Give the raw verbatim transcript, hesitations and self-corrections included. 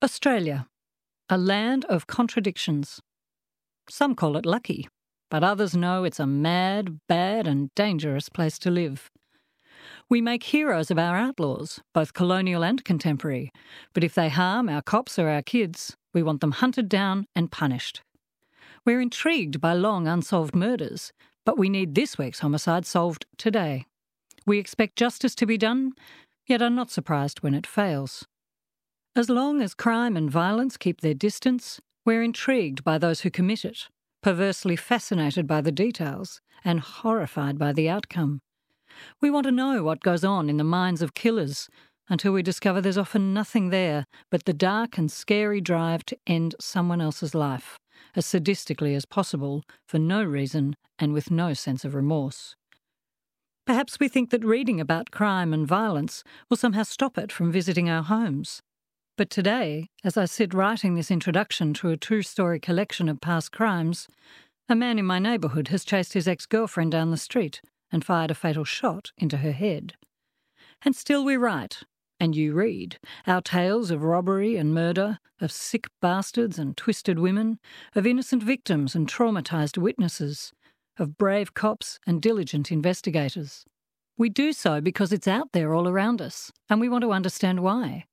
Australia, a land of contradictions. Some call it lucky, but others know it's a mad, bad and dangerous place to live. We make heroes of our outlaws, both colonial and contemporary, but if they harm our cops or our kids, we want them hunted down and punished. We're intrigued by long unsolved murders, but we need this week's homicide solved today. We expect justice to be done, yet are not surprised when it fails. As long as crime and violence keep their distance, we're intrigued by those who commit it, perversely fascinated by the details, and horrified by the outcome. We want to know what goes on in the minds of killers, until we discover there's often nothing there but the dark and scary drive to end someone else's life, as sadistically as possible, for no reason and with no sense of remorse. Perhaps we think that reading about crime and violence will somehow stop it from visiting our homes. But today, as I sit writing this introduction to a two-story collection of past crimes, a man in my neighbourhood has chased his ex-girlfriend down the street and fired a fatal shot into her head. And still we write, and you read, our tales of robbery and murder, of sick bastards and twisted women, of innocent victims and traumatised witnesses, of brave cops and diligent investigators. We do so because it's out there all around us, and we want to understand why.